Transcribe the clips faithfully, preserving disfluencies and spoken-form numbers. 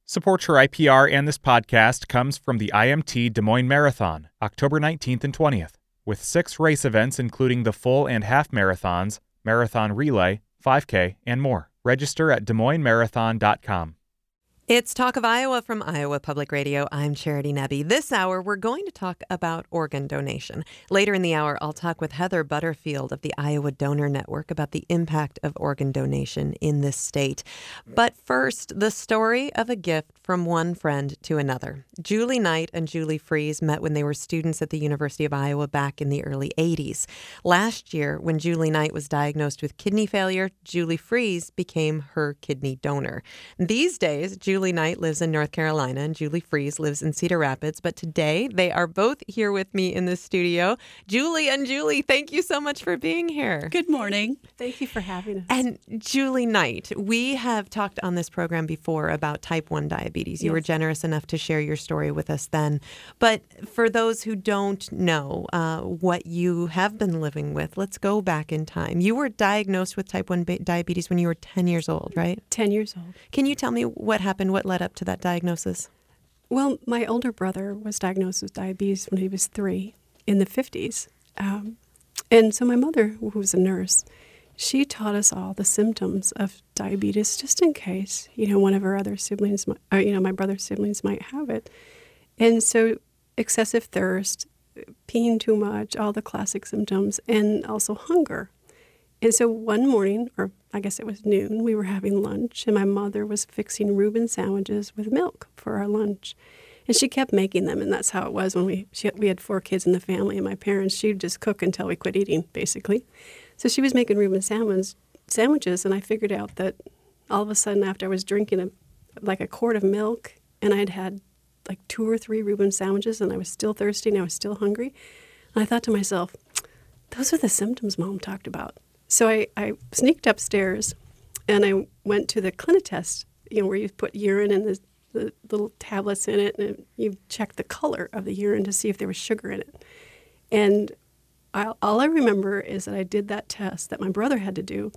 Support for I P R and this podcast comes from the I M T Des Moines Marathon, October nineteenth and twentieth, with six race events including the full and half marathons, marathon relay, five K, and more. Register at des moines marathon dot com. It's Talk of Iowa from Iowa Public Radio. I'm Charity Nebbe. This hour, we're going to talk about organ donation. Later in the hour, I'll talk with Heather Butterfield of the Iowa Donor Network about the impact of organ donation in this state. But first, the story of a gift from one friend to another. Julie Knight and Julie Freeze met when they were students at the University of Iowa back in the early eighties. Last year, when Julie Knight was diagnosed with kidney failure, Julie Freeze became her kidney donor. These days, Julie Julie Knight lives in North Carolina and Julie Freeze lives in Cedar Rapids. But today they are both here with me in the studio. Julie and Julie, thank you so much for being here. Good morning. Thank you for having us. And Julie Knight, we have talked on this program before about type one diabetes. You yes. were generous enough to share your story with us then. But for those who don't know uh, what you have been living with, let's go back in time. You were diagnosed with type one ba- diabetes when you were ten years old, right? ten years old. Can you tell me what happened? What led up to that diagnosis? Well, my older brother was diagnosed with diabetes when he was three in the fifties. Um, and so my mother, who was a nurse, she taught us all the symptoms of diabetes just in case, you know, one of our other siblings, or, you know, my brother's siblings might have it. And so excessive thirst, peeing too much, all the classic symptoms, and also hunger. And so one morning, or I guess it was noon, we were having lunch, and my mother was fixing Reuben sandwiches with milk for our lunch. And she kept making them, and that's how it was when we she, we had four kids in the family, and my parents, she'd just cook until we quit eating, basically. So she was making Reuben sandwich, sandwiches, and I figured out that all of a sudden, after I was drinking a, like a quart of milk, and I'd had like two or three Reuben sandwiches, and I was still thirsty, and I was still hungry, and I thought to myself, those are the symptoms Mom talked about. So I, I sneaked upstairs, and I went to the Clinitest, you know, where you put urine and the, the little tablets in it, and you check the color of the urine to see if there was sugar in it. And I, all I remember is that I did that test that my brother had to do,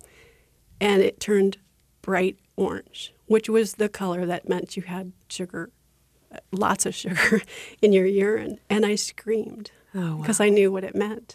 and it turned bright orange, which was the color that meant you had sugar, lots of sugar in your urine. And I screamed because oh, wow. I knew what it meant.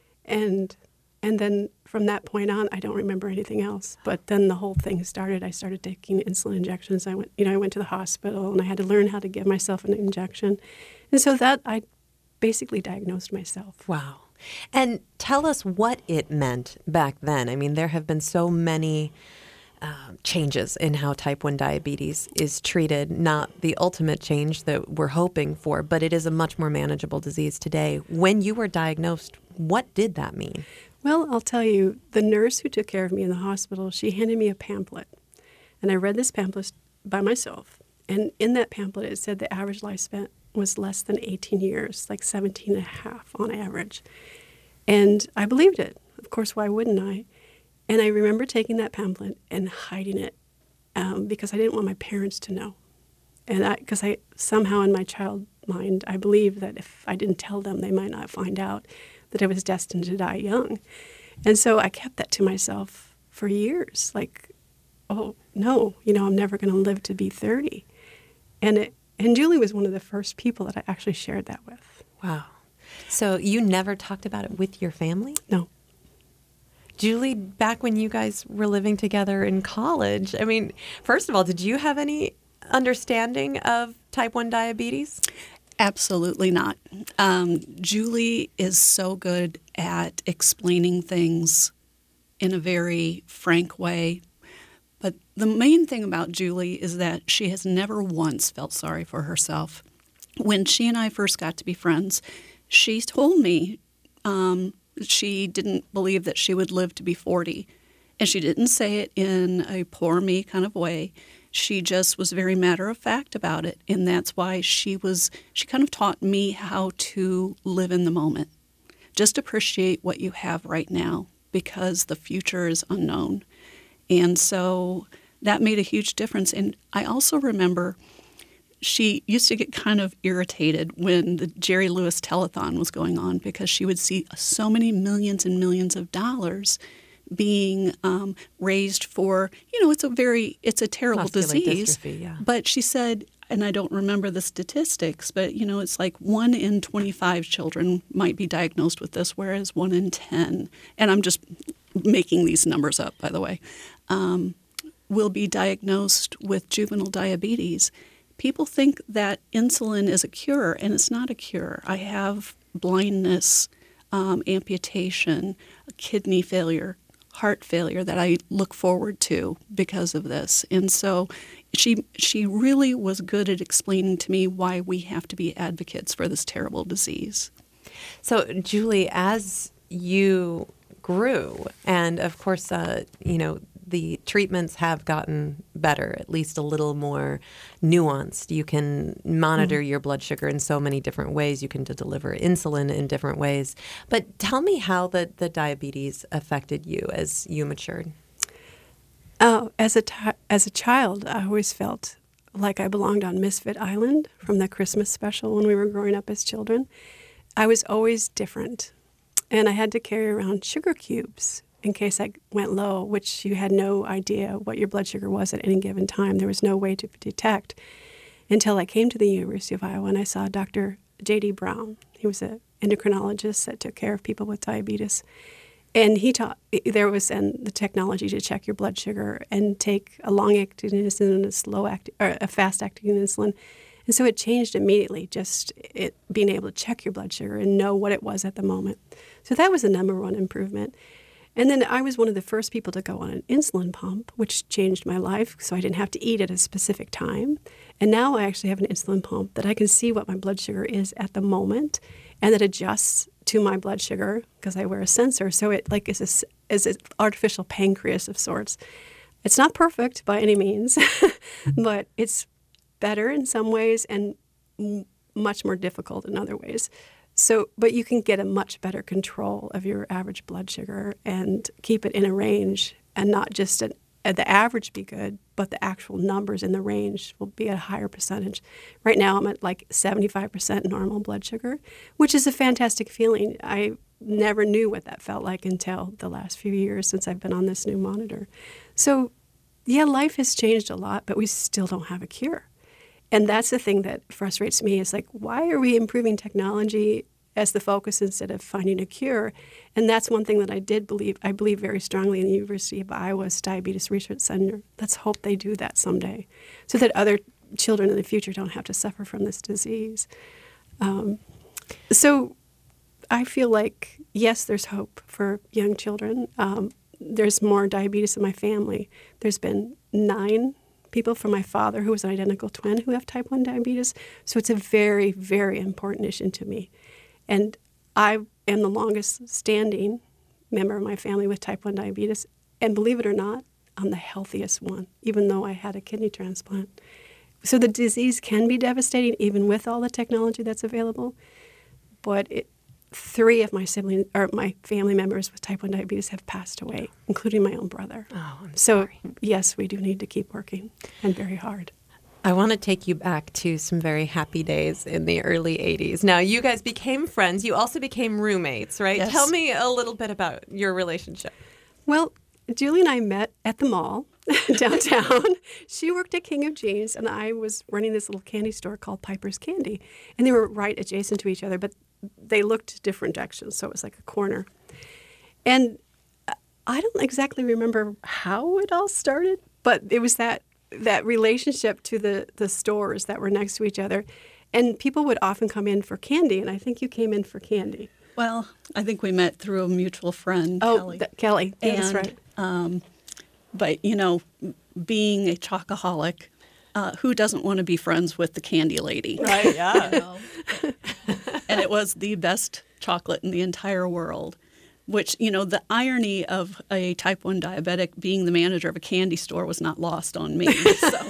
And and then from that point on, I don't remember anything else. But then the whole thing started. I started taking insulin injections. I went, you know, I went to the hospital, and I had to learn how to give myself an injection. And so that I basically diagnosed myself. Wow. And tell us what it meant back then. I mean, there have been so many uh, changes in how type one diabetes is treated. Not the ultimate change that we're hoping for, but it is a much more manageable disease today. When you were diagnosed, what did that mean? Well, I'll tell you, the nurse who took care of me in the hospital, she handed me a pamphlet. And I read this pamphlet by myself. And in that pamphlet, it said the average lifespan was less than eighteen years, like seventeen and a half on average. And I believed it. Of course, why wouldn't I? And I remember taking that pamphlet and hiding it um, because I didn't want my parents to know. And because I, I somehow in my child mind, I believed that if I didn't tell them, they might not find out that I was destined to die young. And so I kept that to myself for years. Like, oh, no, you know, I'm never going to live to be thirty. And it, and Julie was one of the first people that I actually shared that with. Wow. So you never talked about it with your family? No. Julie, back when you guys were living together in college, I mean, first of all, did you have any understanding of type one diabetes? Absolutely not. Um, Julie is so good at explaining things in a very frank way. But the main thing about Julie is that she has never once felt sorry for herself. When she and I first got to be friends, she told me um, she didn't believe that she would live to be forty. And she didn't say it in a poor me kind of way. She just was very matter of fact about it. And that's why she was, she kind of taught me how to live in the moment. Just appreciate what you have right now because the future is unknown. And so that made a huge difference. And I also remember she used to get kind of irritated when the Jerry Lewis telethon was going on because she would see so many millions and millions of dollars being um, raised for, you know, it's a very, it's a terrible Muscular disease. dystrophy, yeah. But she said, and I don't remember the statistics, but, you know, it's like one in twenty-five children might be diagnosed with this, whereas one in ten, and I'm just making these numbers up, by the way, um, will be diagnosed with juvenile diabetes. People think that insulin is a cure, and it's not a cure. I have blindness, um, amputation, kidney failure, heart failure that I look forward to because of this. And so she she really was good at explaining to me why we have to be advocates for this terrible disease. So, Julie, as you grew, and of course, uh, you know, the treatments have gotten better, at least a little more nuanced. You can monitor mm-hmm. your blood sugar in so many different ways. You can deliver insulin in different ways. But tell me how the, the diabetes affected you as you matured. Oh, as a t- as a child, I always felt like I belonged on Misfit Island from the Christmas special when we were growing up as children. I was always different, and I had to carry around sugar cubes in case I went low, which you had no idea what your blood sugar was at any given time. There was no way to detect until I came to the University of Iowa and I saw Doctor J D Brown. He was an endocrinologist that took care of people with diabetes. And he taught, there was then the technology to check your blood sugar and take a long-acting insulin and a slow-acting, or a fast-acting insulin. And so it changed immediately, just it being able to check your blood sugar and know what it was at the moment. So that was the number one improvement. And then I was one of the first people to go on an insulin pump, which changed my life, so I didn't have to eat at a specific time. And now I actually have an insulin pump that I can see what my blood sugar is at the moment, and that adjusts to my blood sugar because I wear a sensor. So it like is a, is an artificial pancreas of sorts. It's not perfect by any means, but it's better in some ways and m- much more difficult in other ways. So, but you can get a much better control of your average blood sugar and keep it in a range, and not just at, at the average be good, but the actual numbers in the range will be at a higher percentage. Right now, I'm at like seventy-five percent normal blood sugar, which is a fantastic feeling. I never knew what that felt like until the last few years since I've been on this new monitor. So, yeah, life has changed a lot, but we still don't have a cure. And that's the thing that frustrates me is like, why are we improving technology as the focus instead of finding a cure? And that's one thing that I did believe, I believe very strongly in the University of Iowa's Diabetes Research Center. Let's hope they do that someday so that other children in the future don't have to suffer from this disease. Um, so I feel like, yes, there's hope for young children. Um, there's more diabetes in my family. There's been nine people from my father, who was an identical twin, who have type one diabetes. So it's a very, very important issue to me. And I am the longest standing member of my family with type one diabetes. And believe it or not, I'm the healthiest one, even though I had a kidney transplant. So the disease can be devastating, even with all the technology that's available. But it, three of my siblings, or my family members with type one diabetes have passed away, including my own brother. Oh, I'm so, sorry. Yes, we do need to keep working, and very hard. I want to take you back to some very happy days in the early eighties. Now, you guys became friends. You also became roommates, right? Yes. Tell me a little bit about your relationship. Well, Julie and I met at the mall downtown. She worked at King of Jeans, and I was running this little candy store called Piper's Candy. And they were right adjacent to each other, but they looked different directions, so it was like a corner. And I don't exactly remember how it all started, but it was that that relationship to the, the stores that were next to each other. And people would often come in for candy, and I think you came in for candy. Well, I think we met through a mutual friend, Oh, Kelly. th- Kelly. Yeah, that's And, right. Um, but, you know, being a chocoholic, uh, who doesn't want to be friends with the candy lady? Right, yeah. You know? And it was the best chocolate in the entire world, which, you know, the irony of a type one diabetic being the manager of a candy store was not lost on me. So.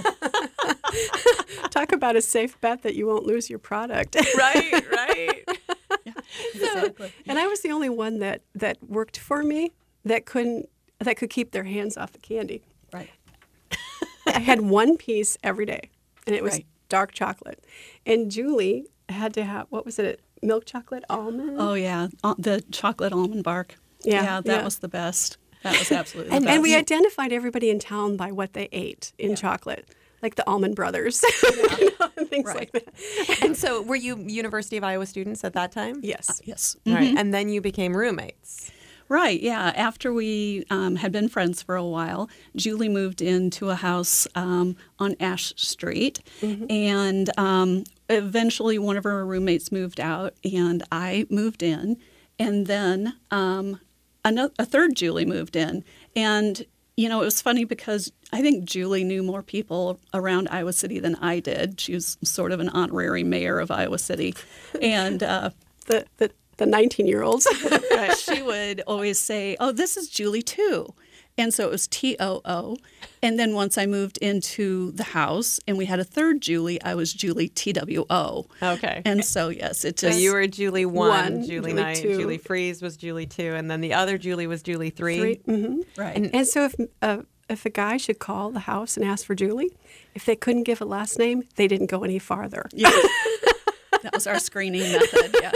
Talk about a safe bet that you won't lose your product. Right, right. Yeah, exactly. And I was the only one that, that worked for me that couldn't that could keep their hands off the candy. Right. I had one piece every day, and it was Right. dark chocolate. And Julie had to have, what was it, milk chocolate almond? Oh, yeah. Uh, the chocolate almond bark. Yeah, Yeah, that yeah. was the best. That was absolutely the And, best. and we identified everybody in town by what they ate in Yeah. chocolate, like the Almond Brothers, you know, and things Right. like that. And so were you University of Iowa students at that time? Yes. Yes. All right. And then you became roommates. Right, yeah. After we um, had been friends for a while, Julie moved into a house um, on Ash Street, and um, eventually one of her roommates moved out, and I moved in, and then um, another, a third Julie moved in, and you know, it was funny because I think Julie knew more people around Iowa City than I did. She was sort of an honorary mayor of Iowa City, and uh, The the the nineteen-year-olds. she would always say, "Oh, this is Julie too," and so it was T O O. And then once I moved into the house and we had a third Julie, I was Julie T W O. Okay. And so yes, it So just you were Julie one, One, Julie, Julie Knight, two. Julie Freeze was Julie two, and then the other Julie was Julie three. Three. hmm right. And- And so if uh, if a guy should call the house and ask for Julie, if they couldn't give a last name, they didn't go any farther. Yeah. That was our screening method. Yeah,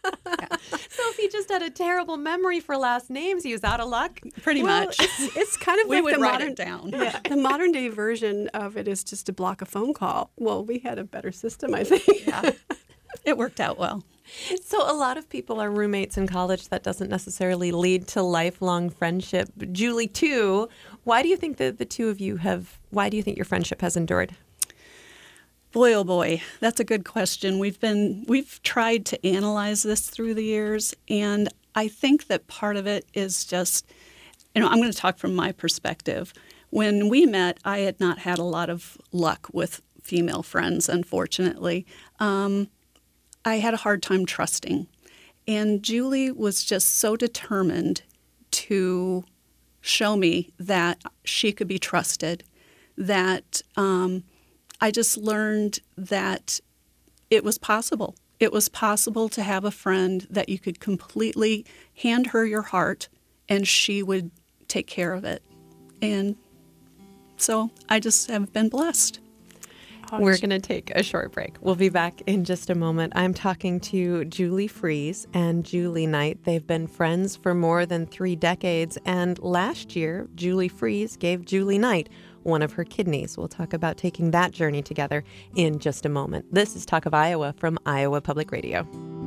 So if he just had a terrible memory for last names, he was out of luck. pretty Well, much. it's, it's kind of We like would the write modern it down. Yeah, the modern day version of it is just to block a phone call. Well, we had a better system, I think. Yeah. It worked out well. So a lot of people are roommates in college. That doesn't necessarily lead to lifelong friendship. Julie too. Why do you think that the two of you have? Why do you think your friendship has endured? Boy, oh boy, that's a good question. We've been we've tried to analyze this through the years, and I think that part of it is just, you know, I'm going to talk from my perspective. When we met, I had not had a lot of luck with female friends, unfortunately. Um, I had a hard time trusting, and Julie was just so determined to show me that she could be trusted, that um, I just learned that it was possible. It was possible to have a friend that you could completely hand her your heart and she would take care of it. And so I just have been blessed. We're going to take a short break. We'll be back in just a moment. I'm talking to Julie Freeze and Julie Knight. They've been friends for more than three decades. And last year, Julie Freeze gave Julie Knight one of her kidneys. We'll talk about taking that journey together in just a moment. This is Talk of Iowa from Iowa Public Radio.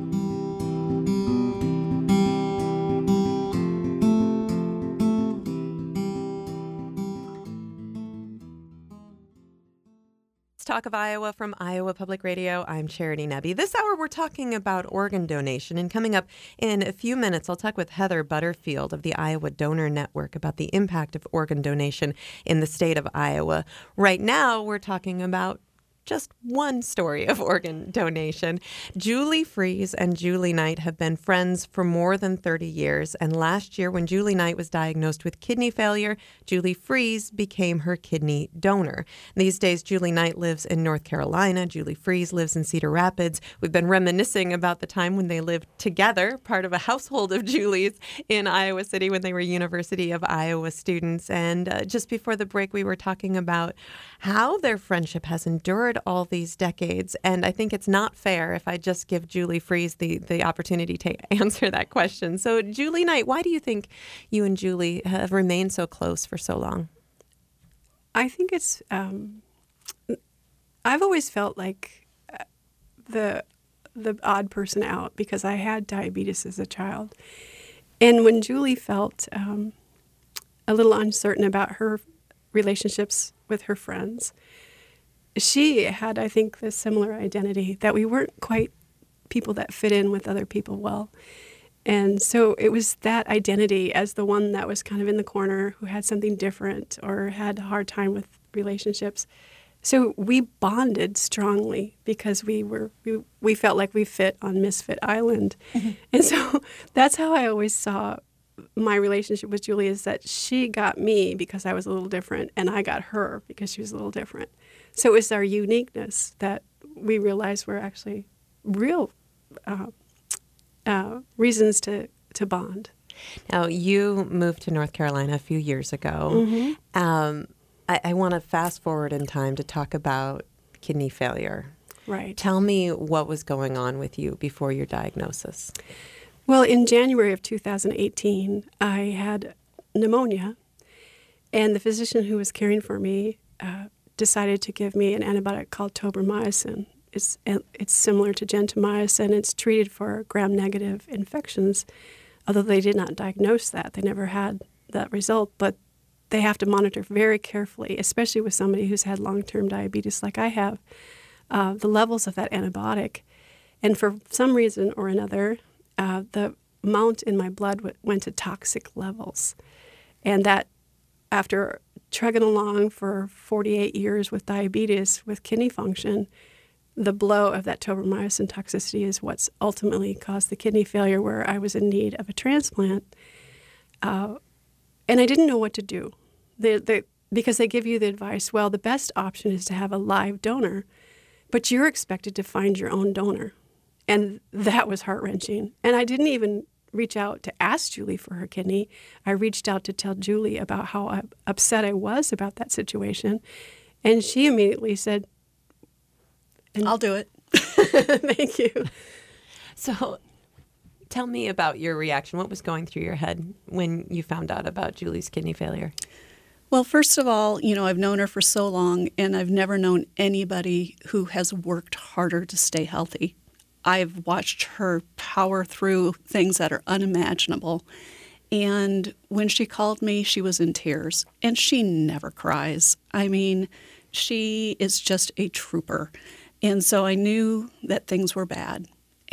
Talk of Iowa from Iowa Public Radio. I'm Charity Nebbe. This hour, we're talking about organ donation. And coming up in a few minutes, I'll talk with Heather Butterfield of the Iowa Donor Network about the impact of organ donation in the state of Iowa. Right now, we're talking about just one story of organ donation. Julie Freeze and Julie Knight have been friends for more than thirty years. And last year, when Julie Knight was diagnosed with kidney failure, Julie Freeze became her kidney donor. These days, Julie Knight lives in North Carolina. Julie Freeze lives in Cedar Rapids. We've been reminiscing about the time when they lived together, part of a household of Julie's in Iowa City when they were University of Iowa students. And uh, just before the break, we were talking about how their friendship has endured all these decades. And I think it's not fair if I just give Julie Freeze the, the opportunity to answer that question. So, Julie Knight, why do you think you and Julie have remained so close for so long? I think it's, um, I've always felt like uh, the the odd person out because I had diabetes as a child. And when Julie felt um, a little uncertain about her relationships with her friends, she had, I think, this similar identity that we weren't quite people that fit in with other people well. And so it was that identity as the one that was kind of in the corner who had something different or had a hard time with relationships. So we bonded strongly because we were we, we felt like we fit on Misfit Island. Mm-hmm. And so that's how I always saw my relationship with Julie, is that she got me because I was a little different and I got her because she was a little different. So it was our uniqueness that we realized were actually real uh, uh, reasons to, to bond. Now, you moved to North Carolina a few years ago. Mm-hmm. Um, I, I want to fast forward in time to talk about kidney failure. Right. Tell me what was going on with you before your diagnosis. Well, in January of two thousand eighteen, I had pneumonia, and the physician who was caring for me uh, decided to give me an antibiotic called tobramycin. It's, it's similar to gentamicin. It's treated for gram-negative infections, although they did not diagnose that. They never had that result, but they have to monitor very carefully, especially with somebody who's had long-term diabetes like I have, uh, the levels of that antibiotic. And for some reason or another, uh, the amount in my blood w- went to toxic levels. And that, after trugging along for forty-eight years with diabetes, with kidney function, the blow of that tobramycin toxicity is what's ultimately caused the kidney failure where I was in need of a transplant. Uh, and I didn't know what to do. The, the, because they give you the advice, well, the best option is to have a live donor, but you're expected to find your own donor. And that was heart-wrenching. And I didn't even reach out to ask Julie for her kidney. I reached out to tell Julie about how upset I was about that situation. And she immediately said, I'll do it. Thank you. So tell me about your reaction. What was going through your head when you found out about Julie's kidney failure? Well, first of all, you know, I've known her for so long, and I've never known anybody who has worked harder to stay healthy. I've watched her power through things that are unimaginable. And when she called me, she was in tears, and she never cries. I mean, she is just a trooper. And so I knew that things were bad.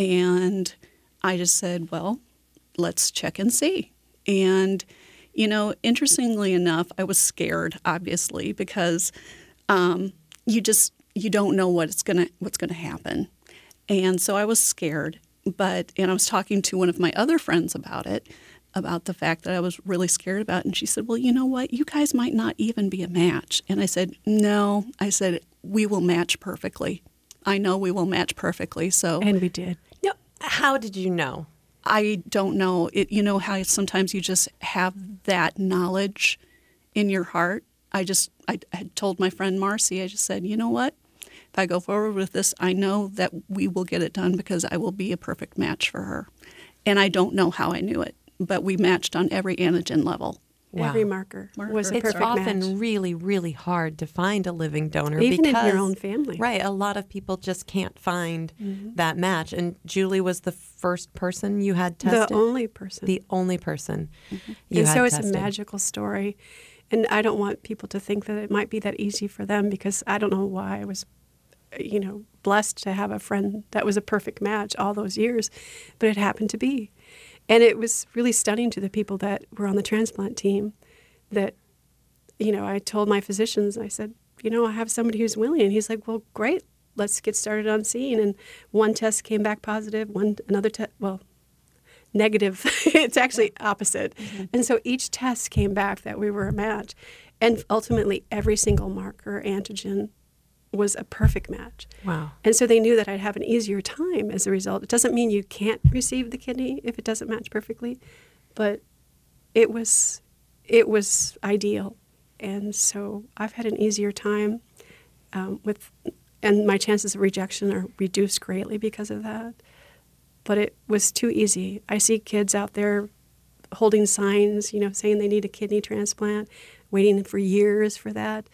And I just said, well, let's check and see. And, you know, interestingly enough, I was scared, obviously, because um, you just, you don't know what it's gonna, what's going to happen. And so I was scared. But, and I was talking to one of my other friends about it, about the fact that I was really scared about it. And she said, well, you know what? You guys might not even be a match. And I said, no. I said, we will match perfectly. I know we will match perfectly. So, and we did. No, how did you know? I don't know. It, you know how sometimes you just have that knowledge in your heart? I just, I, I had told my friend Marcy, I just said, you know what? If I go forward with this, I know that we will get it done because I will be a perfect match for her. And I don't know how I knew it, but we matched on every antigen level. Wow. Every marker, marker was a it's perfect often match. really, really hard to find a living donor. Even because, in your own family. Right. A lot of people just can't find mm-hmm. that match. And Julie was the first person you had tested? The only person. The only person mm-hmm. you and had so it's tested. a magical story. And I don't want people to think that it might be that easy for them because I don't know why I was, you know, blessed to have a friend that was a perfect match all those years, but it happened to be. And it was really stunning to the people that were on the transplant team that, you know, I told my physicians, I said, you know, I have somebody who's willing. And he's like, well, great, let's get started on seeing. And one test came back positive, one another test, well, negative. It's actually opposite. Mm-hmm. And so each test came back that we were a match. And ultimately, every single marker antigen was a perfect match. Wow. And so they knew that I'd have an easier time as a result. It doesn't mean you can't receive the kidney if it doesn't match perfectly, but it was it was ideal. And so I've had an easier time um, with, and my chances of rejection are reduced greatly because of that. But it was too easy. I see kids out there holding signs, you know, saying they need a kidney transplant, waiting for years for that.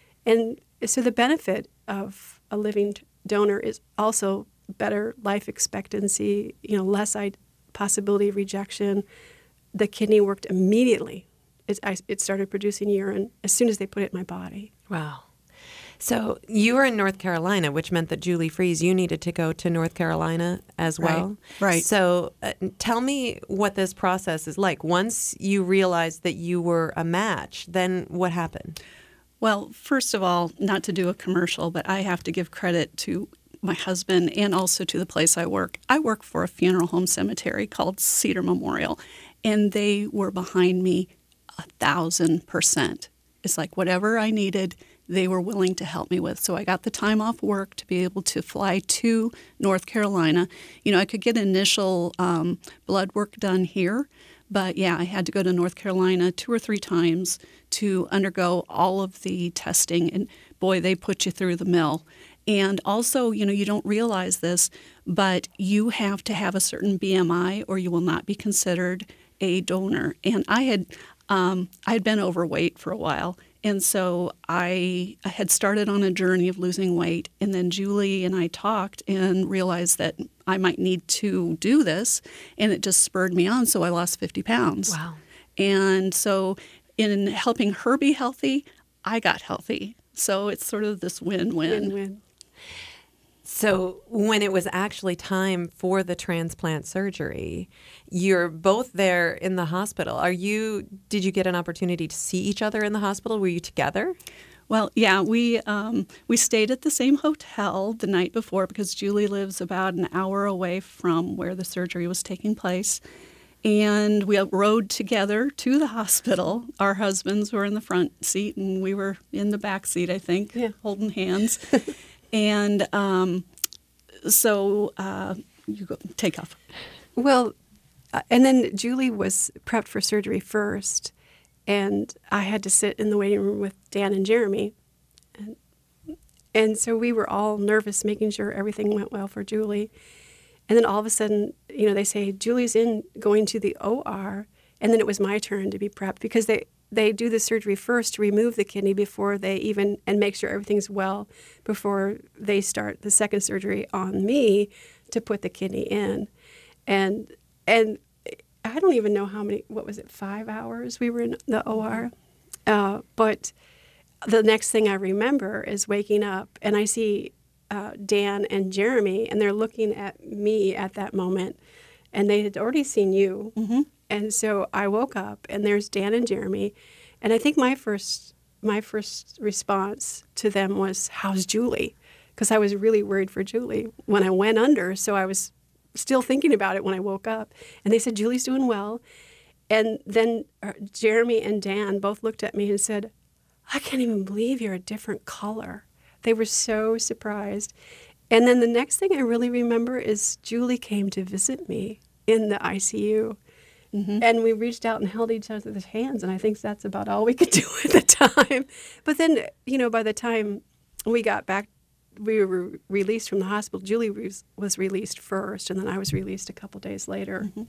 And so the benefit of a living donor is also better life expectancy, you know, less possibility of rejection. The kidney worked immediately. It, I, it started producing urine as soon as they put it in my body. Wow. So you were in North Carolina, which meant that Julie Freeze, you needed to go to North Carolina as well. Right. right. So uh, tell me what this process is like. Once you realized that you were a match, then what happened? Well, first of all, not to do a commercial, but I have to give credit to my husband and also to the place I work. I work for a funeral home cemetery called Cedar Memorial, and they were behind me a thousand percent. It's like whatever I needed, they were willing to help me with. So I got the time off work to be able to fly to North Carolina. You know, I could get initial um, blood work done here, but yeah, I had to go to North Carolina two or three times to undergo all of the testing. And boy, they put you through the mill. And also, you know, you don't realize this, but you have to have a certain B M I or you will not be considered a donor. And I had Um, I had been overweight for a while, and so I, I had started on a journey of losing weight, and then Julie and I talked and realized that I might need to do this, and it just spurred me on, so I lost fifty pounds. Wow. And so in helping her be healthy, I got healthy. So it's sort of this win-win. Win-win. So when it was actually time for the transplant surgery, you're both there in the hospital. Are you? Did you get an opportunity to see each other in the hospital? Were you together? Well, yeah, we um, we stayed at the same hotel the night before because Julie lives about an hour away from where the surgery was taking place. And we rode together to the hospital. Our husbands were in the front seat, and we were in the back seat, I think, yeah. holding hands. And um, so uh, you go, take off. Well, uh, and then Julie was prepped for surgery first, and I had to sit in the waiting room with Dan and Jeremy. And, and so we were all nervous, making sure everything went well for Julie. And then all of a sudden, you know, they say, Julie's in going to the O R, and then it was my turn to be prepped because they, they do the surgery first to remove the kidney before they even, and make sure everything's well before they start the second surgery on me to put the kidney in. And and I don't even know how many, what was it, five hours we were in the O R? Uh, but the next thing I remember is waking up and I see uh, Dan and Jeremy, and they're looking at me at that moment, and they had already seen you. Mm-hmm. And so I woke up, and there's Dan and Jeremy, and I think my first my first response to them was, "How's Julie?" Because I was really worried for Julie when I went under, so I was still thinking about it when I woke up. And they said, "Julie's doing well." And then uh, Jeremy and Dan both looked at me and said, "I can't even believe you're a different color." They were so surprised. And then the next thing I really remember is Julie came to visit me in the I C U. Mm-hmm. And we reached out and held each other's hands, and I think that's about all we could do at the time. But then, you know, by the time we got back, we were released from the hospital. Julie was, was released first, and then I was released a couple days later. Mm-hmm.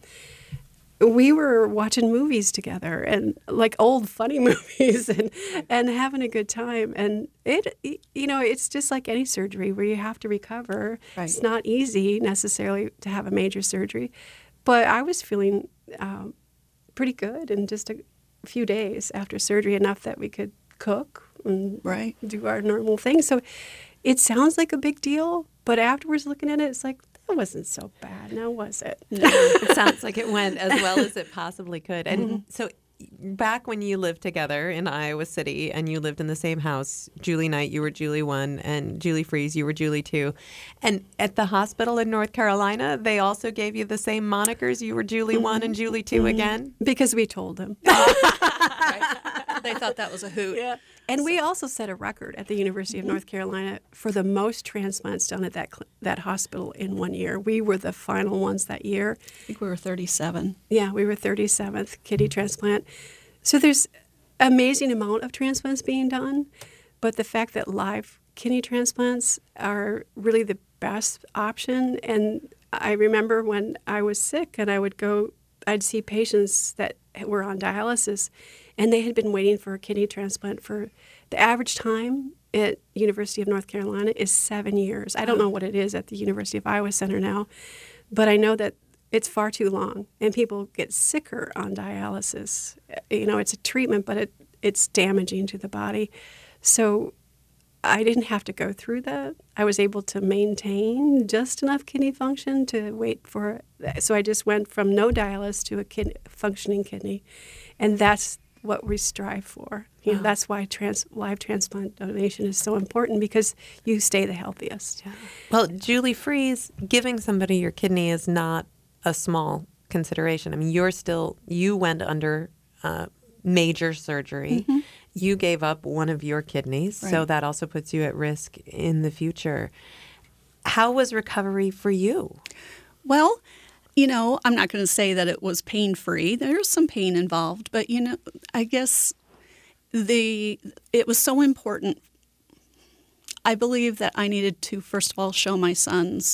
We were watching movies together, and like old funny movies, and, and having a good time. And it, you know, it's just like any surgery where you have to recover. Right. It's not easy necessarily to have a major surgery, but I was feeling um, pretty good in just a few days after surgery, enough that we could cook and right. do our normal things. So it sounds like a big deal, but afterwards looking at it, it's like, it wasn't so bad, now was it? No, it sounds like it went as well as it possibly could. And mm-hmm. so back when you lived together in Iowa City and you lived in the same house, Julie Knight, you were Julie one, and Julie Freeze, you were Julie two. And at the hospital in North Carolina, they also gave you the same monikers. You were Julie mm-hmm. one and Julie two mm-hmm. again? Because we told them. Right. They thought that was a hoot. Yeah. And so, we also set a record at the University of North Carolina for the most transplants done at that that hospital in one year. We were the final ones that year. I think we were thirty-seven. Yeah, we were thirty-seventh kidney transplant. So there's an amazing amount of transplants being done, but the fact that live kidney transplants are really the best option. And I remember when I was sick and I would go, I'd see patients that were on dialysis, and they had been waiting for a kidney transplant for the average time at University of North Carolina is seven years. I don't know what it is at the University of Iowa Center now, but I know that it's far too long, and people get sicker on dialysis. You know, it's a treatment, but it, it's damaging to the body. So I didn't have to go through that. I was able to maintain just enough kidney function to wait for it. So I just went from no dialysis to a kid, functioning kidney, and that's what we strive for. You know, wow. That's why trans, live transplant donation is so important, because you stay the healthiest. Yeah. Well, Julie Freeze, giving somebody your kidney is not a small consideration. I mean, you're still, you went under uh, major surgery. Mm-hmm. You gave up one of your kidneys, right. So that also puts you at risk in the future. How was recovery for you? Well, you know, I'm not going to say that it was pain-free. There's some pain involved, but, you know, I guess the it was so important. I believe that I needed to, first of all, show my sons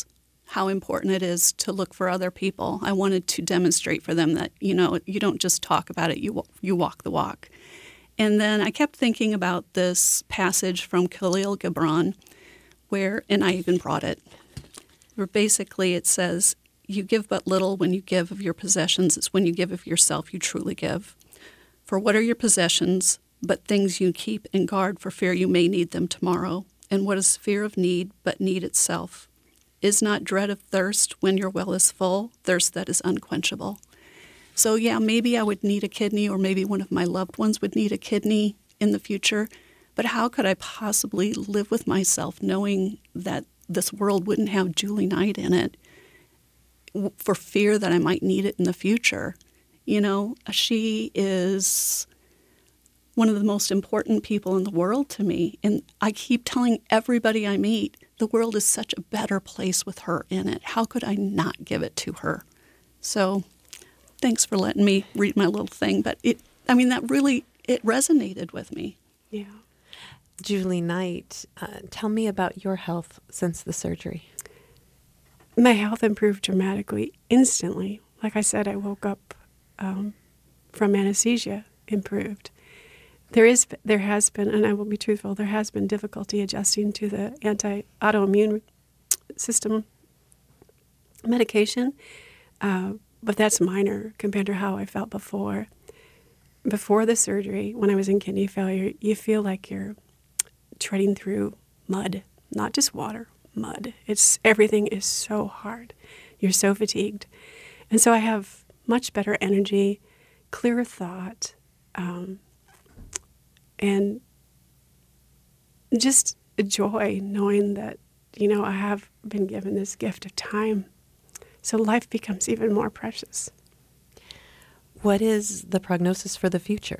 how important it is to look for other people. I wanted to demonstrate for them that, you know, you don't just talk about it, you you walk the walk. And then I kept thinking about this passage from Khalil Gibran, where, and I even brought it, where basically it says, you give but little when you give of your possessions. It's when you give of yourself you truly give. For what are your possessions but things you keep and guard for fear you may need them tomorrow? And what is fear of need but need itself? Is not dread of thirst when your well is full, thirst that is unquenchable? So yeah, maybe I would need a kidney, or maybe one of my loved ones would need a kidney in the future. But how could I possibly live with myself knowing that this world wouldn't have Julie Knight in it for fear that I might need it in the future? You know, she is one of the most important people in the world to me. And I keep telling everybody I meet, the world is such a better place with her in it. How could I not give it to her? So thanks for letting me read my little thing. But it, I mean, that really, it resonated with me. Yeah. Julie Knight, uh, tell me about your health since the surgery. My health improved dramatically, instantly. Like I said, I woke up um, from anesthesia, improved. There is, there has been, and I will be truthful, there has been difficulty adjusting to the anti-autoimmune system medication, uh, but that's minor compared to how I felt before. Before the surgery, when I was in kidney failure, you feel like you're treading through mud, not just water, mud. It's everything is so hard. You're so fatigued. And so I have much better energy, clearer thought, um, and just a joy knowing that, you know, I have been given this gift of time. So life becomes even more precious. What is the prognosis for the future?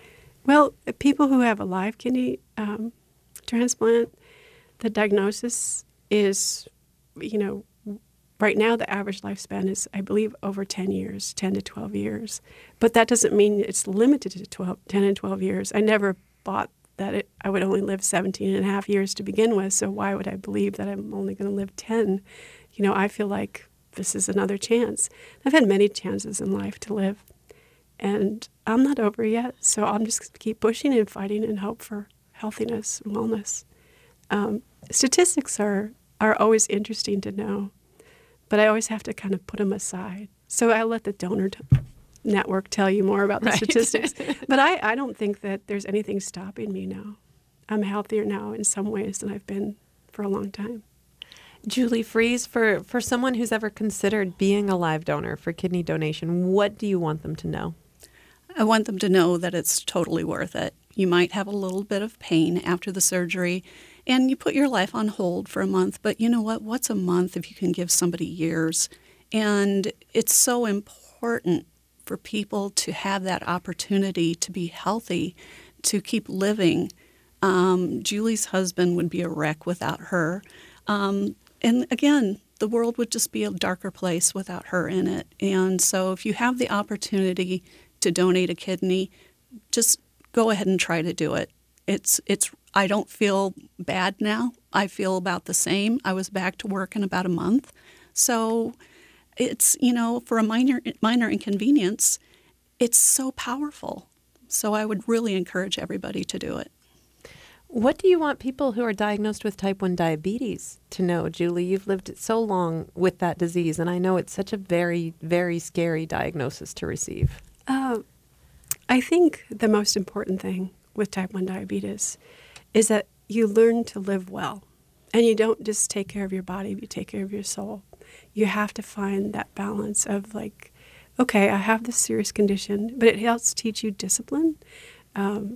Well, people who have a live kidney um, transplant, the diagnosis is, you know, right now the average lifespan is, I believe, over ten years, ten to twelve years. But that doesn't mean it's limited to twelve, ten and twelve years. I never thought that it, I would only live seventeen and a half years to begin with, so why would I believe that I'm only going to live ten? You know, I feel like this is another chance. I've had many chances in life to live, and I'm not over yet, so I'm just keep pushing and fighting and hope for healthiness and wellness. Um, statistics are, are always interesting to know, but I always have to kind of put them aside. So I let the donor t- network tell you more about the right. statistics. But I, I don't think that there's anything stopping me now. I'm healthier now in some ways than I've been for a long time. Julie Fries, for, for someone who's ever considered being a live donor for kidney donation, what do you want them to know? I want them to know that it's totally worth it. You might have a little bit of pain after the surgery, and you put your life on hold for a month. But you know what? What's a month if you can give somebody years? And it's so important for people to have that opportunity to be healthy, to keep living. Um, Julie's husband would be a wreck without her. Um, and again, the world would just be a darker place without her in it. And so if you have the opportunity to donate a kidney, just go ahead and try to do it. It's it's. I don't feel bad now. I feel about the same. I was back to work in about a month. So it's, you know, for a minor minor inconvenience, it's so powerful. So I would really encourage everybody to do it. What do you want people who are diagnosed with type one diabetes to know, Julie? You've lived so long with that disease, and I know it's such a very, very scary diagnosis to receive. Uh, I think the most important thing with type one diabetes is that you learn to live well. And you don't just take care of your body, you take care of your soul. You have to find that balance of like, okay, I have this serious condition, but it helps teach you discipline um,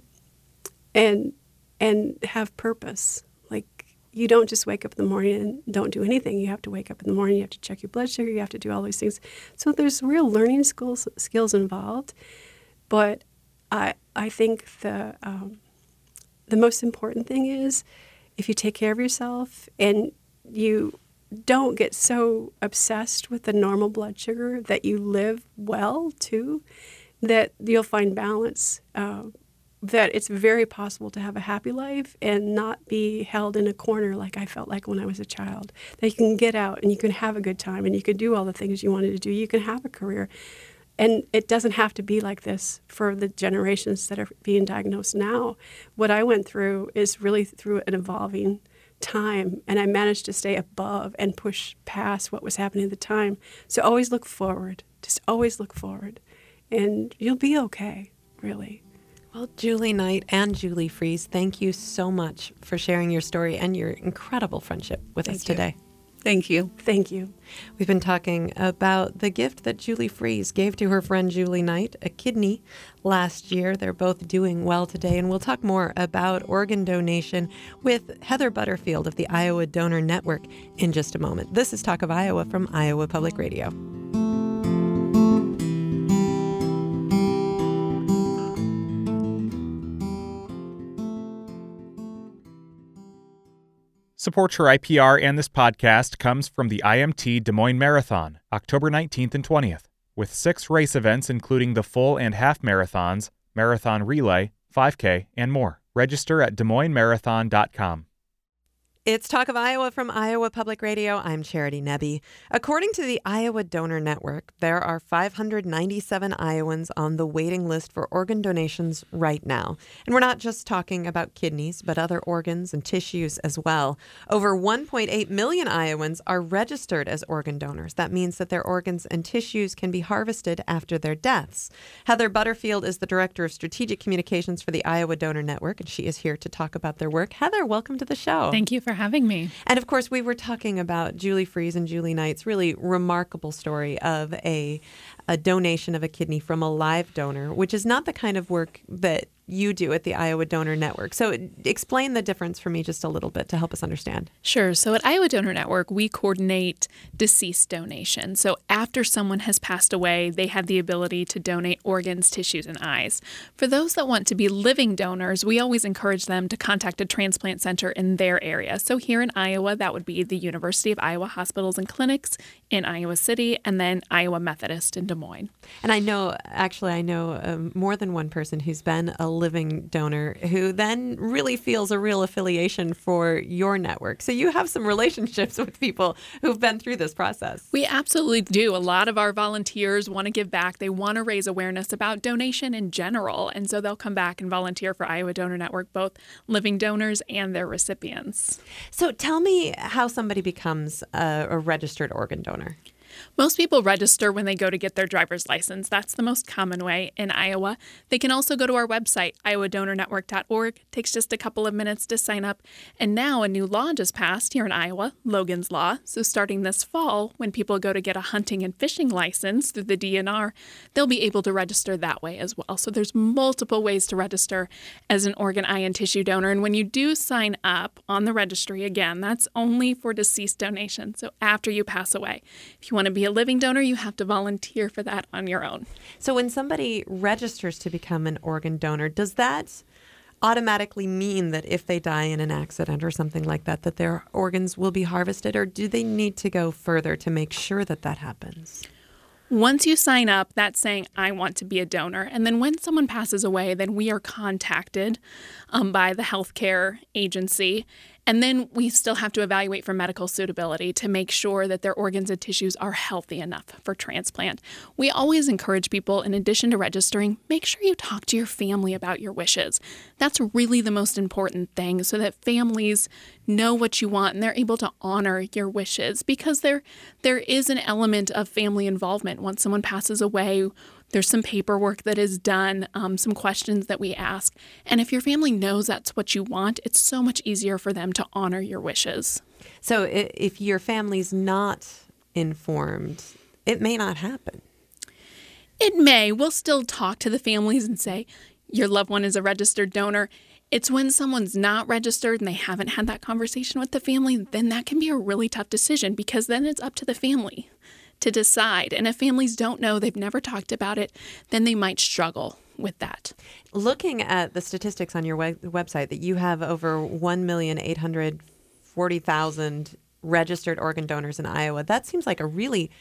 and and have purpose. Like, you don't just wake up in the morning and don't do anything. You have to wake up in the morning, you have to check your blood sugar, you have to do all these things. So there's real learning skills skills involved. But I I think the um, the most important thing is if you take care of yourself and you don't get so obsessed with the normal blood sugar that you live well too, that you'll find balance uh, that it's very possible to have a happy life and not be held in a corner like I felt like when I was a child. That you can get out and you can have a good time and you can do all the things you wanted to do. You can have a career. And it doesn't have to be like this for the generations that are being diagnosed now. What I went through is really through an evolving time, and I managed to stay above and push past what was happening at the time. So always look forward. Just always look forward. And you'll be okay, really. Well, Julie Knight and Julie Fries, thank you so much for sharing your story and your incredible friendship with Thank us you. today. Thank you. Thank you. We've been talking about the gift that Julie Fries gave to her friend Julie Knight, a kidney, last year. They're both doing well today, and we'll talk more about organ donation with Heather Butterfield of the Iowa Donor Network in just a moment. This is Talk of Iowa from Iowa Public Radio. Support for I P R and this podcast comes from the I M T Des Moines Marathon, October nineteenth and twentieth, with six race events including the full and half marathons, marathon relay, five K, and more. Register at des moines marathon dot com. It's Talk of Iowa from Iowa Public Radio. I'm Charity Nebbe. According to the Iowa Donor Network, there are five hundred ninety-seven Iowans on the waiting list for organ donations right now. And we're not just talking about kidneys, but other organs and tissues as well. Over one point eight million Iowans are registered as organ donors. That means that their organs and tissues can be harvested after their deaths. Heather Butterfield is the Director of Strategic Communications for the Iowa Donor Network, and she is here to talk about their work. Heather, welcome to the show. Thank you for having me. And of course, we were talking about Julie Fries and Julie Knight's really remarkable story of a, a donation of a kidney from a live donor, which is not the kind of work that you do at the Iowa Donor Network. So explain the difference for me just a little bit to help us understand. Sure. So at Iowa Donor Network, we coordinate deceased donation. So after someone has passed away, they have the ability to donate organs, tissues, and eyes. For those that want to be living donors, we always encourage them to contact a transplant center in their area. So here in Iowa, that would be the University of Iowa Hospitals and Clinics in Iowa City, and then Iowa Methodist in Des Moines. And I know, actually, I know um, more than one person who's been a living donor who then really feels a real affiliation for your network. So you have some relationships with people who've been through this process. We absolutely do. A lot of our volunteers want to give back. They want to raise awareness about donation in general. And so they'll come back and volunteer for Iowa Donor Network, both living donors and their recipients. So tell me how somebody becomes a, a registered organ donor. Most people register when they go to get their driver's license. That's the most common way in Iowa. They can also go to our website, iowa donor network dot org. It takes just a couple of minutes to sign up. And now a new law just passed here in Iowa, Logan's Law. So starting this fall, when people go to get a hunting and fishing license through the D N R, they'll be able to register that way as well. So there's multiple ways to register as an organ, eye, and tissue donor. And when you do sign up on the registry, again, that's only for deceased donation. So after you pass away. If you want to be a living donor, you have to volunteer for that on your own. So when somebody registers to become an organ donor, does that automatically mean that if they die in an accident or something like that, that their organs will be harvested, or do they need to go further to make sure that that happens? Once you sign up, that's saying, I want to be a donor. And then when someone passes away, then we are contacted um, by the healthcare agency. And then we still have to evaluate for medical suitability to make sure that their organs and tissues are healthy enough for transplant. We always encourage people, in addition to registering, make sure you talk to your family about your wishes. That's really the most important thing, so that families know what you want and they're able to honor your wishes, because there there is an element of family involvement. Once someone passes away, there's some paperwork that is done, um, some questions that we ask. And if your family knows that's what you want, it's so much easier for them to honor your wishes. So if your family's not informed, it may not happen. It may. We'll still talk to the families and say, your loved one is a registered donor. It's when someone's not registered and they haven't had that conversation with the family, then that can be a really tough decision, because then it's up to the family to decide. And if families don't know, they've never talked about it, then they might struggle with that. Looking at the statistics on your web- website, that you have over one million eight hundred forty thousand registered organ donors in Iowa, that seems like a really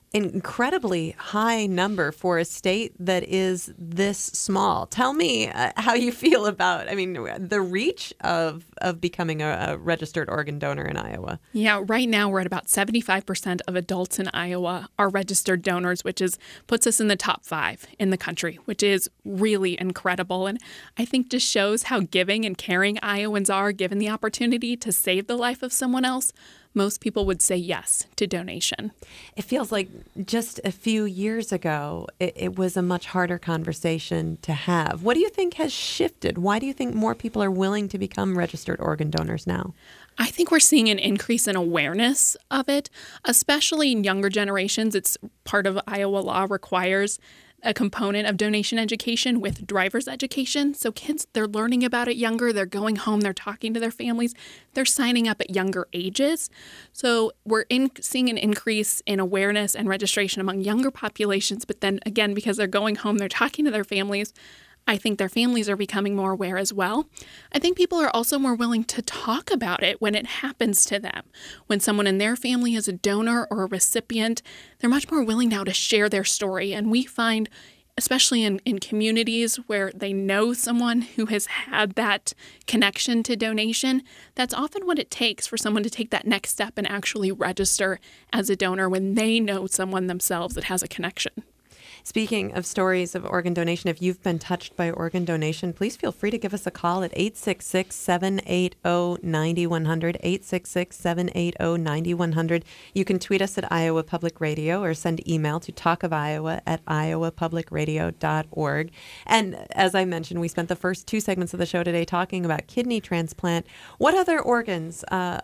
incredibly high number for a state that is this small. Tell me uh, how you feel about, I mean, the reach of of becoming a, a registered organ donor in Iowa. Yeah, right now we're at about seventy-five percent of adults in Iowa are registered donors, which is puts us in the top five in the country, which is really incredible. And I think just shows how giving and caring Iowans are given the opportunity to save the life of someone else. Most people would say yes to donation. It feels like just a few years ago, it, it was a much harder conversation to have. What do you think has shifted? Why do you think more people are willing to become registered organ donors now? I think we're seeing an increase in awareness of it, especially in younger generations. It's part of Iowa law requires a component of donation education with driver's education. So kids, they're learning about it younger. They're going home. They're talking to their families. They're signing up at younger ages. So we're in, seeing an increase in awareness and registration among younger populations. But then again, because they're going home, they're talking to their families, I think their families are becoming more aware as well. I think people are also more willing to talk about it when it happens to them. When someone in their family is a donor or a recipient, they're much more willing now to share their story. And we find, especially in, in communities where they know someone who has had that connection to donation, that's often what it takes for someone to take that next step and actually register as a donor when they know someone themselves that has a connection. Speaking of stories of organ donation, if you've been touched by organ donation, please feel free to give us a call at eight six six, seven eight zero, nine one zero zero, eight six six, seven eight zero, nine one zero zero. You can tweet us at Iowa Public Radio or send email to talkofiowa at iowa public radio dot org. And as I mentioned, we spent the first two segments of the show today talking about kidney transplant. What other organs uh,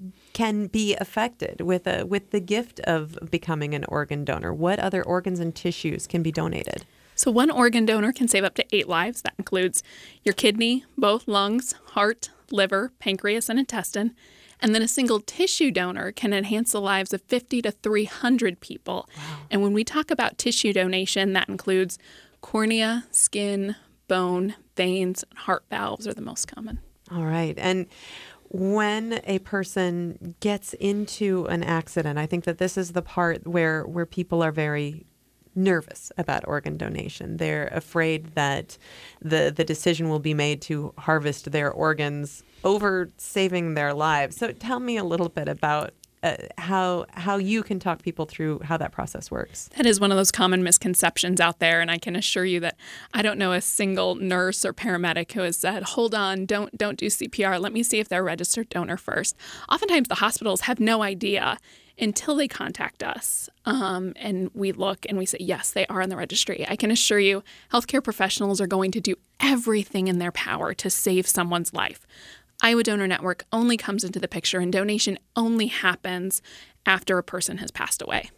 can be affected with a, with the gift of becoming an organ donor? What other organs and tissues can be donated? So one organ donor can save up to eight lives. That includes your kidney, both lungs, heart, liver, pancreas, and intestine. And then a single tissue donor can enhance the lives of fifty to three hundred people. Wow. And when we talk about tissue donation, that includes cornea, skin, bone, veins, and heart valves are the most common. All right. And when a person gets into an accident, I think that this is the part where, where people are very nervous about organ donation. They're afraid that the, the decision will be made to harvest their organs over saving their lives. So tell me a little bit about Uh, how how you can talk people through how that process works. That is one of those common misconceptions out there, and I can assure you that I don't know a single nurse or paramedic who has said, hold on, don't don't do C P R, let me see if they're a registered donor first. Oftentimes the hospitals have no idea until they contact us, um, and we look and we say, yes, they are in the registry. I can assure you healthcare professionals are going to do everything in their power to save someone's life. Iowa Donor Network only comes into the picture, and donation only happens after a person has passed away.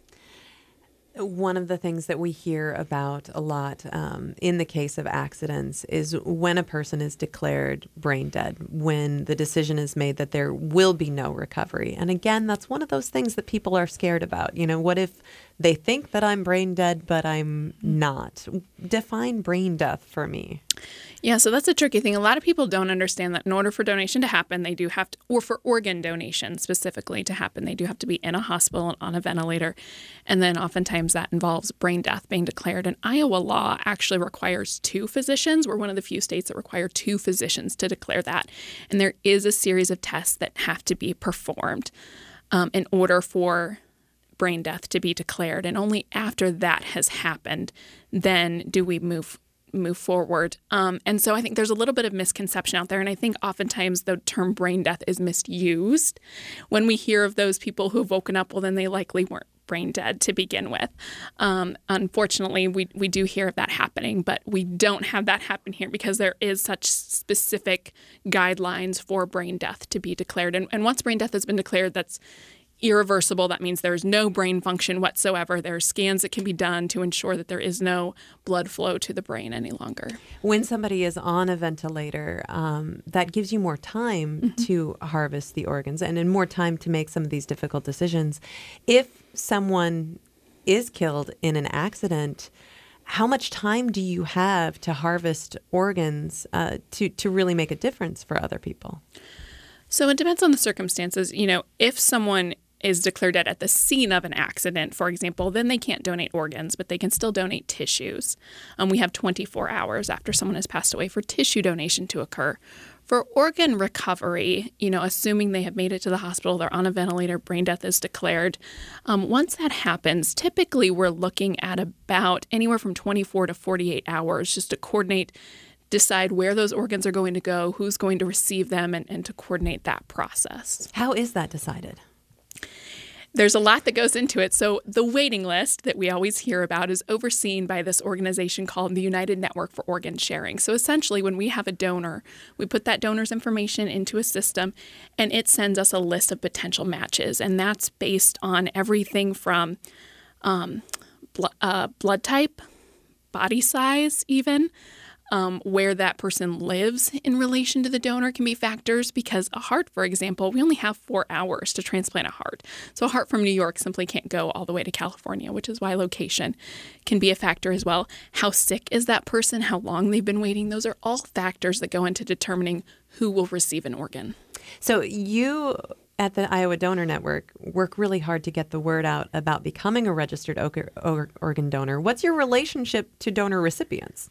One of the things that we hear about a lot um, in the case of accidents is when a person is declared brain dead, when the decision is made that there will be no recovery. And again, that's one of those things that people are scared about. You know, what if they think that I'm brain dead, but I'm not? Define brain death for me. Yeah, so that's a tricky thing. A lot of people don't understand that in order for donation to happen, they do have to, or for organ donation specifically to happen, they do have to be in a hospital and on a ventilator. And then oftentimes that involves brain death being declared. And Iowa law actually requires two physicians. We're one of the few states that require two physicians to declare that. And there is a series of tests that have to be performed um, in order for brain death to be declared. And only after that has happened, then do we move move forward. Um, and so I think there's a little bit of misconception out there. And I think oftentimes the term brain death is misused. When we hear of those people who have woken up, well, then they likely weren't brain dead to begin with. Um, unfortunately, we, we do hear of that happening, but we don't have that happen here because there is such specific guidelines for brain death to be declared. And, and once brain death has been declared, that's irreversible. That means there's no brain function whatsoever. There are scans that can be done to ensure that there is no blood flow to the brain any longer. When somebody is on a ventilator, um, that gives you more time mm-hmm. to harvest the organs and, and more time to make some of these difficult decisions. If someone is killed in an accident, how much time do you have to harvest organs uh, to, to really make a difference for other people? So it depends on the circumstances. You know, if someone is declared dead at the scene of an accident, for example, then they can't donate organs, but they can still donate tissues. Um, we have twenty-four hours after someone has passed away for tissue donation to occur. For organ recovery, you know, assuming they have made it to the hospital, they're on a ventilator, brain death is declared. Um, once that happens, typically we're looking at about anywhere from twenty-four to forty-eight hours just to coordinate, decide where those organs are going to go, who's going to receive them, and, and to coordinate that process. How is that decided? There's a lot that goes into it. So the waiting list that we always hear about is overseen by this organization called the United Network for Organ Sharing. So essentially, when we have a donor, we put that donor's information into a system, and it sends us a list of potential matches. And that's based on everything from um, bl- uh, blood type, body size even, Um, where that person lives in relation to the donor can be factors, because a heart, for example, we only have four hours to transplant a heart. So a heart from New York simply can't go all the way to California, which is why location can be a factor as well. How sick is that person? How long they've been waiting? Those are all factors that go into determining who will receive an organ. So you at the Iowa Donor Network work really hard to get the word out about becoming a registered organ donor. What's your relationship to donor recipients?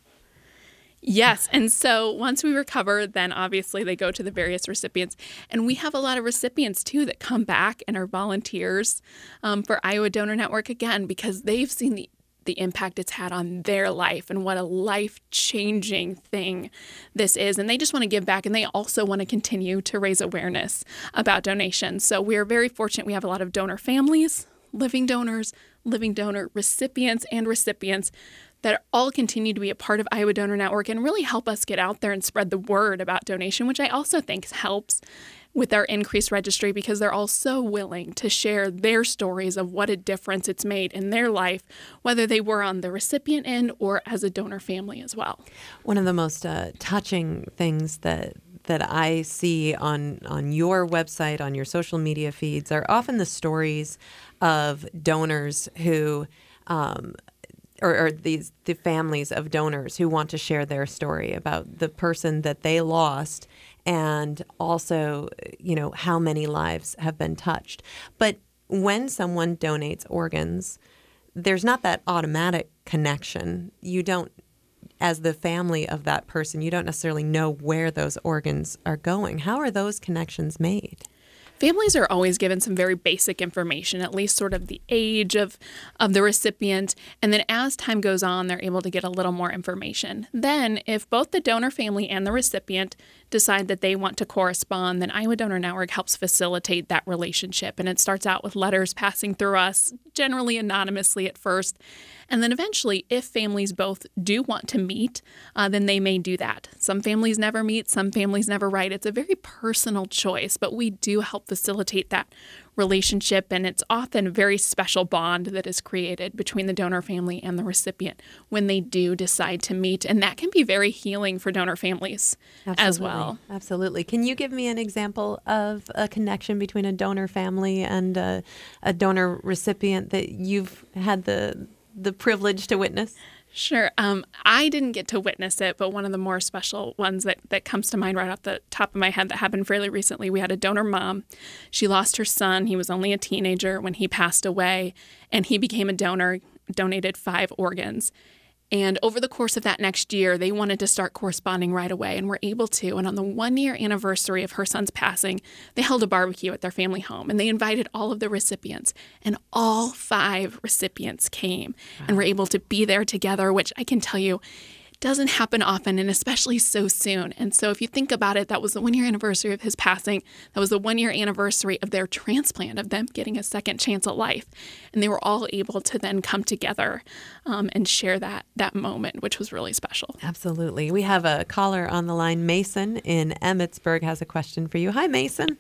Yes. And so once we recover, then obviously they go to the various recipients. And we have a lot of recipients, too, that come back and are volunteers um, for Iowa Donor Network, again, because they've seen the, the impact it's had on their life and what a life-changing thing this is. And they just want to give back. And they also want to continue to raise awareness about donations. So we're very fortunate. We have a lot of donor families, living donors, living donor recipients, and recipients that all continue to be a part of Iowa Donor Network and really help us get out there and spread the word about donation, which I also think helps with our increased registry, because they're all so willing to share their stories of what a difference it's made in their life, whether they were on the recipient end or as a donor family as well. One of the most uh, touching things that that I see on on your website, on your social media feeds, are often the stories of donors who um, Or, or these the families of donors who want to share their story about the person that they lost, and also, you know, how many lives have been touched. But when someone donates organs, there's not that automatic connection. You don't, as the family of that person, you don't necessarily know where those organs are going. How are those connections made? Families are always given some very basic information, at least sort of the age of, of the recipient. And then as time goes on, they're able to get a little more information. Then if both the donor family and the recipient decide that they want to correspond, then Iowa Donor Network helps facilitate that relationship. And it starts out with letters passing through us, generally anonymously at first. And then eventually, if families both do want to meet, uh, then they may do that. Some families never meet, some families never write. It's a very personal choice, but we do help facilitate that relationship, and it's often a very special bond that is created between the donor family and the recipient when they do decide to meet, and that can be very healing for donor families Absolutely. as well. Absolutely. Can you give me an example of a connection between a donor family and a, a donor recipient that you've had the the privilege to witness? Sure. Um, I didn't get to witness it, but one of the more special ones that, that comes to mind right off the top of my head that happened fairly recently, we had a donor mom. She lost her son. He was only a teenager when he passed away, and he became a donor, donated five organs. And over the course of that next year, they wanted to start corresponding right away, and were able to. And on the one-year anniversary of her son's passing, they held a barbecue at their family home, and they invited all of the recipients. And all five recipients came wow. and were able to be there together, which I can tell you doesn't happen often, and especially so soon. And so if you think about it, that was the one-year anniversary of his passing. That was the one-year anniversary of their transplant, of them getting a second chance at life. And they were all able to then come together um, and share that that moment, which was really special. Absolutely. We have a caller on the line. Mason in Emmitsburg has a question for you. Hi, Mason.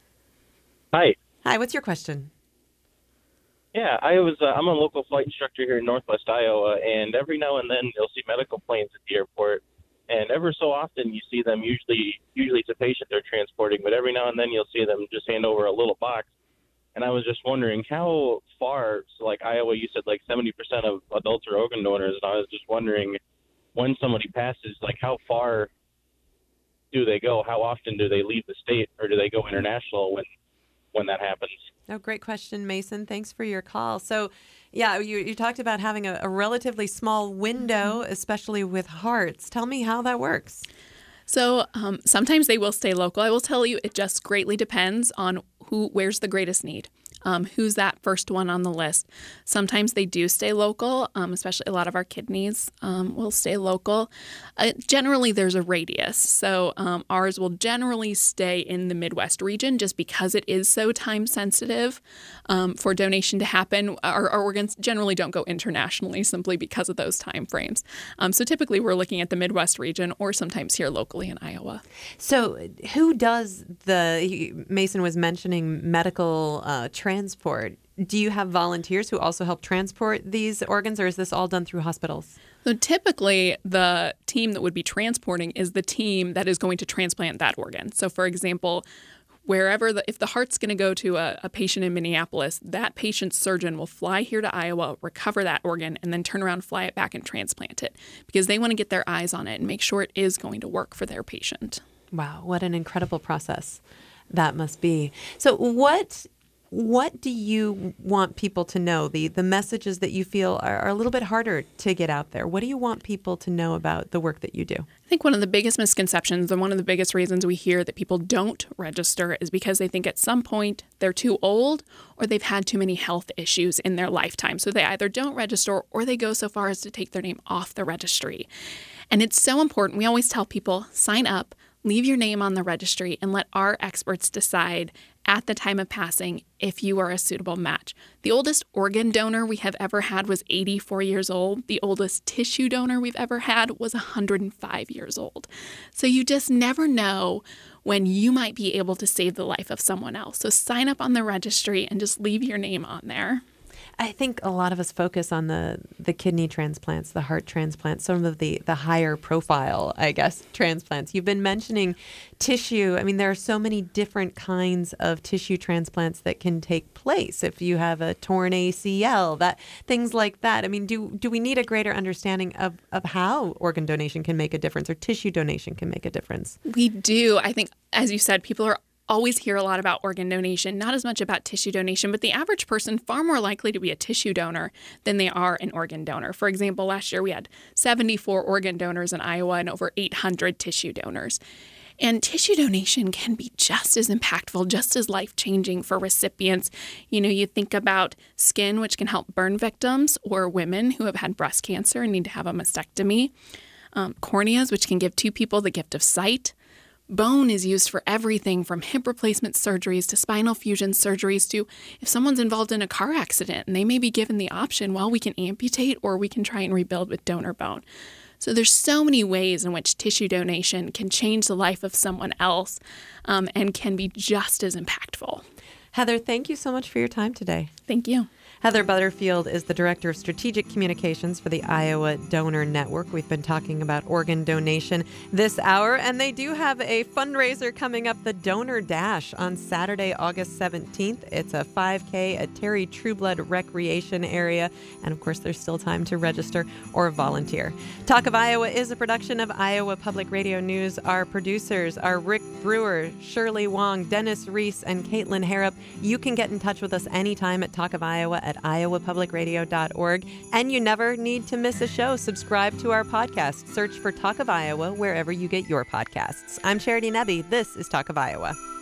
Hi. Hi, what's your question? Yeah, I was. Uh, I'm a local flight instructor here in Northwest Iowa, and every now and then you'll see medical planes at the airport, and ever so often you see them. Usually, usually it's a patient they're transporting, but every now and then you'll see them just hand over a little box. And I was just wondering how far. So, like Iowa, you said like seventy percent of adults are organ donors, and I was just wondering when somebody passes, like how far do they go? How often do they leave the state, or do they go international when when that happens? Oh, great question, Mason. Thanks for your call. So, yeah, you, you talked about having a, a relatively small window, especially with hearts. Tell me how that works. So um, sometimes they will stay local. I will tell you, it just greatly depends on who, where's the greatest need. Um, who's that first one on the list? Sometimes they do stay local, um, especially a lot of our kidneys um, will stay local. Uh, generally, there's a radius. So um, ours will generally stay in the Midwest region just because it is so time sensitive um, for donation to happen. Our, our organs generally don't go internationally simply because of those time frames. Um, so typically, we're looking at the Midwest region or sometimes here locally in Iowa. So who does the, Mason was mentioning medical uh, transport. Do you have volunteers who also help transport these organs, or is this all done through hospitals? So typically, the team that would be transporting is the team that is going to transplant that organ. So for example, wherever the, if the heart's going to go to a, a patient in Minneapolis, that patient's surgeon will fly here to Iowa, recover that organ, and then turn around, fly it back and transplant it because they want to get their eyes on it and make sure it is going to work for their patient. Wow, what an incredible process that must be. So what What do you want people to know? The the messages that you feel are, are a little bit harder to get out there. What do you want people to know about the work that you do? I think one of the biggest misconceptions and one of the biggest reasons we hear that people don't register is because they think at some point they're too old or they've had too many health issues in their lifetime. So they either don't register or they go so far as to take their name off the registry. And it's so important. We always tell people, sign up, leave your name on the registry, and let our experts decide at the time of passing if you are a suitable match. The oldest organ donor we have ever had was eighty-four years old. The oldest tissue donor we've ever had was one hundred five years old. So you just never know when you might be able to save the life of someone else. So sign up on the registry and just leave your name on there. I think a lot of us focus on the, the kidney transplants, the heart transplants, some of the, the higher profile, I guess, transplants. You've been mentioning tissue. I mean, there are so many different kinds of tissue transplants that can take place. If you have a torn A C L, that things like that. I mean, do do we need a greater understanding of, of how organ donation can make a difference or tissue donation can make a difference? We do. I think, as you said, people are always hear a lot about organ donation, not as much about tissue donation, but the average person far more likely to be a tissue donor than they are an organ donor. For example, last year we had seventy-four organ donors in Iowa and over eight hundred tissue donors. And tissue donation can be just as impactful, just as life-changing for recipients. You know, you think about skin, which can help burn victims, or women who have had breast cancer and need to have a mastectomy. Um, corneas, which can give two people the gift of sight. Bone is used for everything from hip replacement surgeries to spinal fusion surgeries to if someone's involved in a car accident and they may be given the option, well, we can amputate or we can try and rebuild with donor bone. So there's so many ways in which tissue donation can change the life of someone else um, and can be just as impactful. Heather, thank you so much for your time today. Thank you. Heather Butterfield is the Director of Strategic Communications for the Iowa Donor Network. We've been talking about organ donation this hour, and they do have a fundraiser coming up, the Donor Dash, on Saturday, August seventeenth. It's a five K at Terry Trueblood Recreation Area, and of course, there's still time to register or volunteer. Talk of Iowa is a production of Iowa Public Radio News. Our producers are Rick Brewer, Shirley Wong, Dennis Reese, and Caitlin Harrop. You can get in touch with us anytime at Talk of Iowa at iowa public radio dot org. And you never need to miss a show. Subscribe to our podcast. Search for Talk of Iowa wherever you get your podcasts. I'm Charity Nebbe. This is Talk of Iowa.